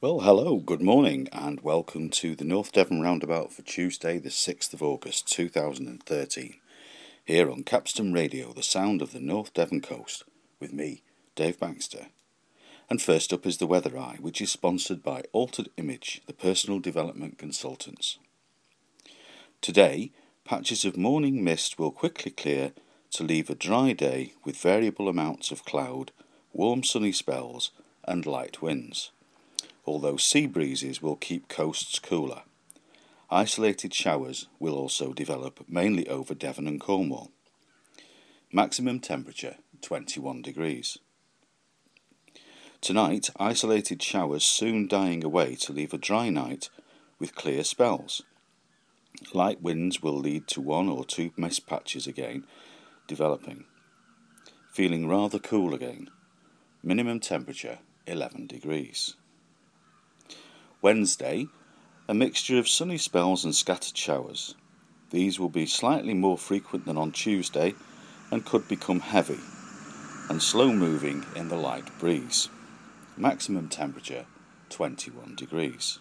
Well, hello, good morning, and welcome to the North Devon Roundabout for Tuesday, the 6th of August 2013, here on Capstan Radio, the sound of the North Devon coast, with me, Dave Baxter. And first up is the Weather Eye, which is sponsored by Altered Image, the personal development consultants. Today, patches of morning mist will quickly clear to leave a dry day with variable amounts of cloud, warm sunny spells, and light winds, although sea breezes will keep coasts cooler. Isolated showers will also develop, mainly over Devon and Cornwall. Maximum temperature 21 degrees. Tonight, isolated showers soon dying away to leave a dry night with clear spells. Light winds will lead to one or two mist patches again developing. Feeling rather cool again. Minimum temperature 11 degrees. Wednesday, a mixture of sunny spells and scattered showers. These will be slightly more frequent than on Tuesday and could become heavy and slow moving in the light breeze. Maximum temperature 21 degrees.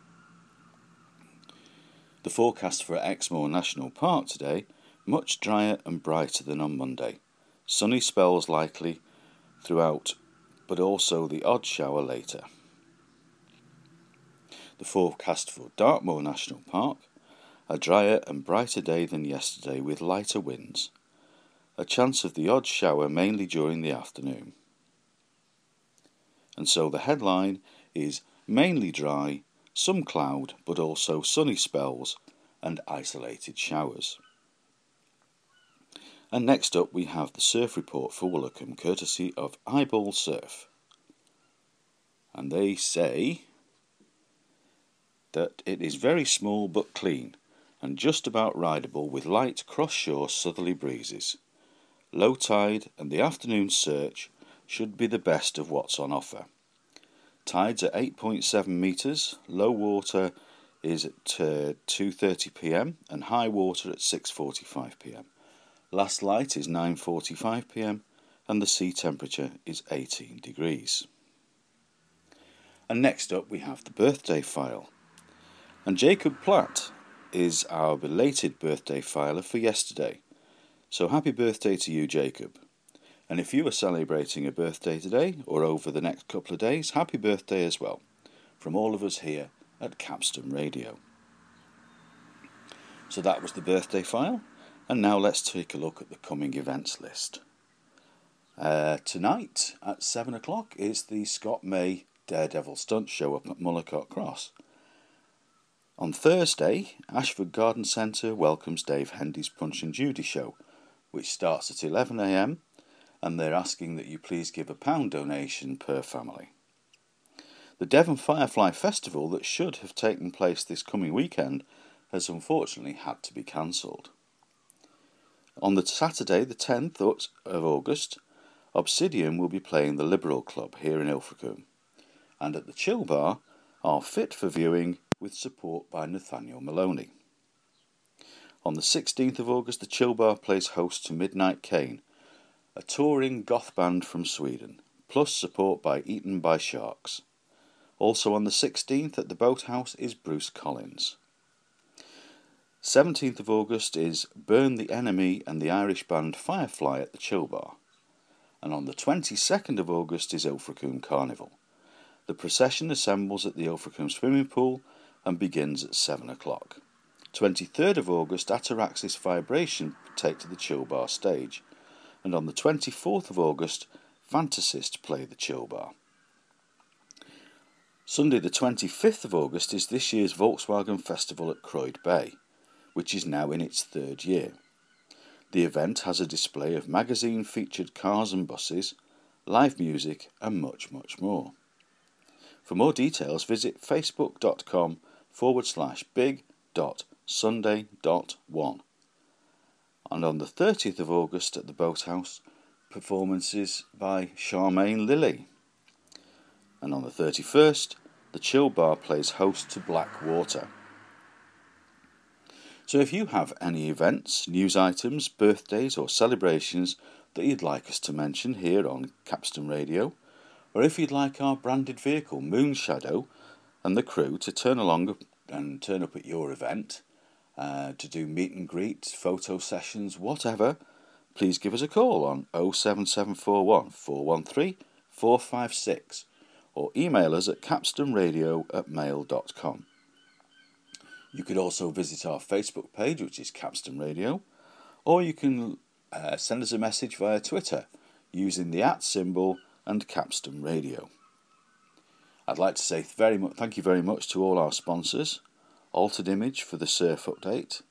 The forecast for Exmoor National Park today, much drier and brighter than on Monday. Sunny spells likely throughout, but also the odd shower later. The forecast for Dartmoor National Park, a drier and brighter day than yesterday with lighter winds. A chance of the odd shower mainly during the afternoon. And so the headline is mainly dry, some cloud, but also sunny spells and isolated showers. And next up we have the surf report for Woolacombe, courtesy of Eyeball Surf. And they say that it is very small but clean and just about rideable with light cross-shore southerly breezes. Low tide and the afternoon search should be the best of what's on offer. Tides at 8.7 metres, low water is at 2:30 p.m. and high water at 6:45 p.m. Last light is 9:45 p.m. and the sea temperature is 18 degrees. And next up we have the birthday file. And Jacob Platt is our belated birthday filer for yesterday. So happy birthday to you, Jacob. And if you are celebrating a birthday today or over the next couple of days, happy birthday as well, from all of us here at Capstan Radio. So that was the birthday file, and now let's take a look at the coming events list. Tonight at 7 o'clock is the Scott May Daredevil Stunt Show up at Mullercote Cross. On Thursday, Ashford Garden Centre welcomes Dave Hendy's Punch and Judy show, which starts at 11 a.m, and they're asking that you please give a £1 donation per family. The Devon Firefly Festival that should have taken place this coming weekend has unfortunately had to be cancelled. On the Saturday, the 10th of August, Obsidian will be playing the Liberal Club here in Ilfracombe, and at the Chill Bar are fit for viewing with support by Nathaniel Maloney. On the 16th of August, the Chill Bar plays host to Midnight Cane, a touring goth band from Sweden, plus support by Eaten by Sharks. Also on the 16th at the Boathouse is Bruce Collins. 17th of August is Burn the Enemy and the Irish band Firefly at the Chill Bar. And on the 22nd of August is Ilfracombe Carnival. The procession assembles at the Ilfracombe swimming pool and begins at 7 o'clock. 23rd of August, Ataraxis Vibration take to the Chill Bar stage. And on the 24th of August, Fantasist play the Chill Bar. Sunday the 25th of August is this year's Volkswagen Festival at Croyd Bay, which is now in its third year. The event has a display of magazine-featured cars and buses, live music and much, much more. For more details, visit facebook.com/big.sunday.1. And on the 30th of August at the Boathouse, performances by Charmaine Lilly. And on the 31st, the Chill Bar plays host to Blackwater. So if you have any events, news items, birthdays or celebrations that you'd like us to mention here on Capstan Radio, or if you'd like our branded vehicle, Moonshadow, and the crew to turn along and turn up at your event, to do meet and greet, photo sessions, whatever, please give us a call on 07741 413 456 or email us at capstonradio@mail.com. You could also visit our Facebook page, which is Capston Radio, or you can send us a message via Twitter using the @ symbol and Capston Radio. I'd like to say thank you very much to all our sponsors. Altered Image for the surf update.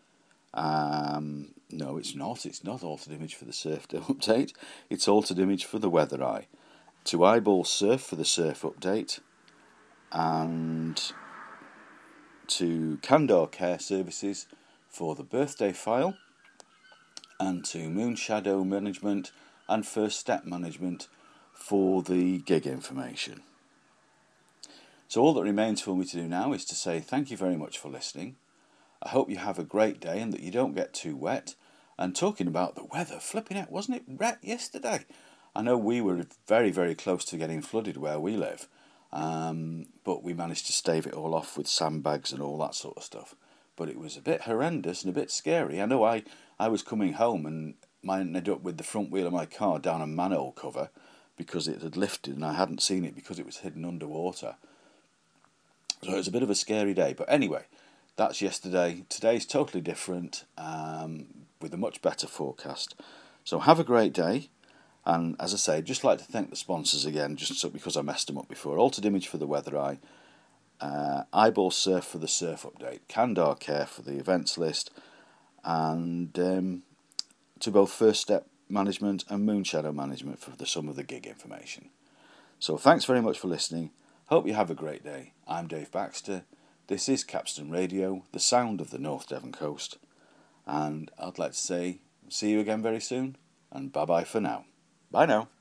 No, it's not. It's not Altered Image for the surf update. It's Altered Image for the Weather Eye. To Eyeball Surf for the surf update. And to Candor Care Services for the birthday file. And to Moonshadow Management and First Step Management for the gig information. So all that remains for me to do now is to say thank you very much for listening. I hope you have a great day and that you don't get too wet. And talking about the weather, flipping out, wasn't it wet yesterday? I know we were very, very close to getting flooded where we live, but we managed to stave it all off with sandbags and all that sort of stuff. But it was a bit horrendous and a bit scary. I know I was coming home and mine ended up with the front wheel of my car down a manhole cover because it had lifted and I hadn't seen it because it was hidden underwater. So it was a bit of a scary day. But anyway, that's yesterday. Today's totally different, with a much better forecast. So have a great day. And as I say, just like to thank the sponsors again, because I messed them up before. Altered Image for the Weather Eye, Eyeball Surf for the surf update, Candor Care for the events list, and to both First Step Management and Moonshadow Management for some of the gig information. So thanks very much for listening. Hope you have a great day. I'm Dave Baxter. This is Capston Radio, the sound of the North Devon coast. And I'd like to say see you again very soon, and bye-bye for now. Bye now.